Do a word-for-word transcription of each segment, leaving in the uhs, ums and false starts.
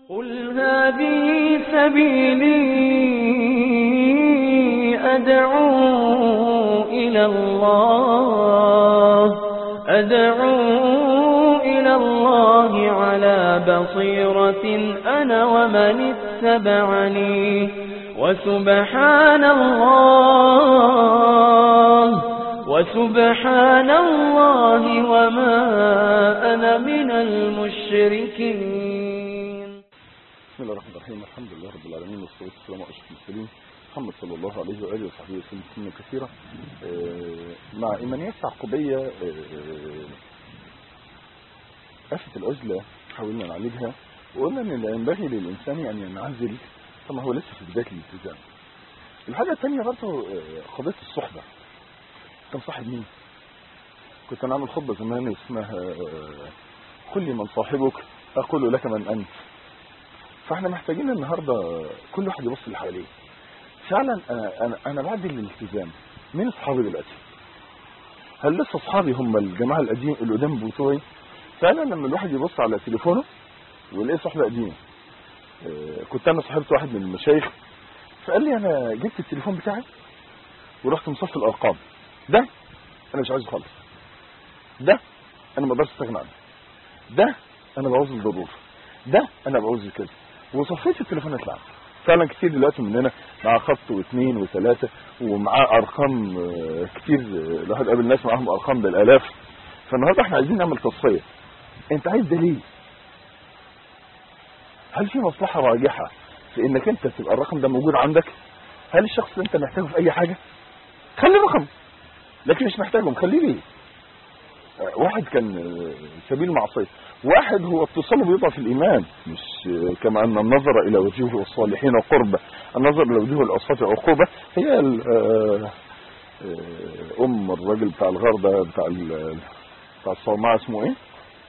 قل هذه سبيلي أدعو إلى الله أدعو إلى الله على بصيرة أنا ومن اتبعني وسبحان الله وسبحان الله وما أنا من المشركين. بسم الله الرحمن الرحيم. الحمد لله رب العالمين والصلاة والسلام على أشرف المرسلين محمد صلى الله عليه وآله وصحبه وسلم تسليما كثيرا. مع إيمانيات تعقبية آفة العزلة حاولنا نعالجها، وقلنا إن لا ينبغي للإنسان أن ينعزل طبعا هو لسه في بداية الالتزام. الحاجة الثانية برضه قضية الصحبة. كان صاحب مين؟ كنت أنا عامل خطبة زمان اسمها قل لي من صاحبك أقول لك من أنت. فاحنا محتاجين النهاردة كل واحد يبص اللي حواليه. فعلا أنا, أنا, أنا بعد الالتزام مين أصحابي دلوقتي؟ هل لسه أصحابي هم الجماعة القديم القدام بتوعي؟ فعلا لما الواحد يبص على تليفونه ويلاقي صاحبه قديم. كنت أنا صاحبت واحد من المشايخ فقال لي أنا جبت التليفون بتاعي ورحت مصف الأرقام. ده أنا مش عايزه خالص. ده أنا ما اقدرش استغنى عنه. ده أنا بعوز الضرورة. ده أنا بعوز كده. وصفيت التليفونات العام. فعلا كتير دلوقتي مننا مع خط واثنين وثلاثة ومعاه أرقام كتير. الواحد قابل ناس معاهم أرقام بالآلاف. فالنهارده احنا عايزين نعمل تصفية. أنت عايز ده ليه؟ هل في مصلحة راجحة في إنك أنت تبقى الرقم ده موجود عندك؟ هل الشخص اللي أنت محتاجه في أي حاجة؟ خلي رقم. لكن مش محتاجهم خليه ليه؟ واحد كان سبيل معصية، واحد هو اتصاله بيضعف الإيمان، مش كما أن النظر إلى وجوه الصالحين قربة، النظر إلى وجوه العصاة عقوبة. هي أم الراجل بتاع الغار ده بتاع بتاع الصومعة اسمه إيه؟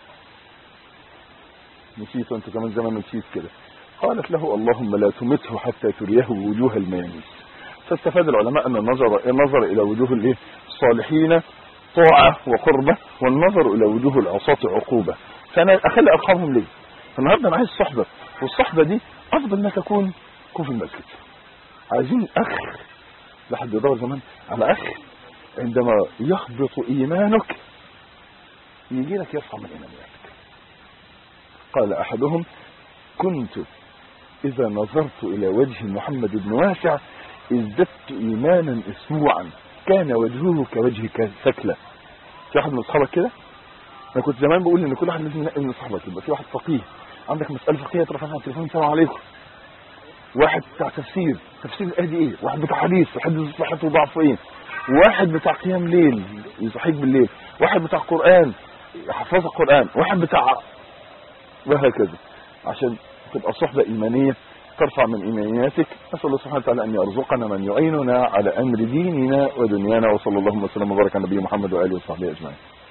نسيته أنت كمان زمان نسيت كده. قالت له اللهم لا تمته حتى تريه وجوه المياميس. فاستفاد العلماء أن النظر النظر إلى وجوه الإيه؟ الصالحين طاعة وقربة، والنظر إلى وجوه العصاة عقوبة. فأنا أخلي أرقامهم ليه؟ فالنهارده أنا عايز صحبة، والصحبة دي أفضل ما تكون تكون في المسجد. عايزين أخ. لحد يدور زمان على أخ عندما يخبط إيمانك يجي لك يصحى من إيمانك. قال أحدهم كنت إذا نظرت إلى وجه محمد بن واسع ازددت إيمانا أسبوعا كان وجهه كوجه سكلة. في واحد من أصحابك كده؟ أنا كنت زمان بقول إن كل واحد لازم ينقي من أصحابك. يبقى في واحد فقيه عندك مسألة فقهية ترفع على التليفون السلام عليكم. واحد بتاع تفسير تفسير الآية إيه؟ واحد بتاع حديث حديث صحته وضعفه إيه؟ واحد بتاع قيام ليل يصحيك بالليل، واحد بتاع قرآن يحفظك قرآن، واحد بتاع وهكذا، عشان تبقى صحبة إيمانية ترفع من إيمانياتك. أسأل الله سبحانه وتعالى أن يرزقنا من يعيننا على أمر ديننا ودنيانا. وصلى الله وسلم وبارك على نبينا محمد وآله وصحبه أجمعين.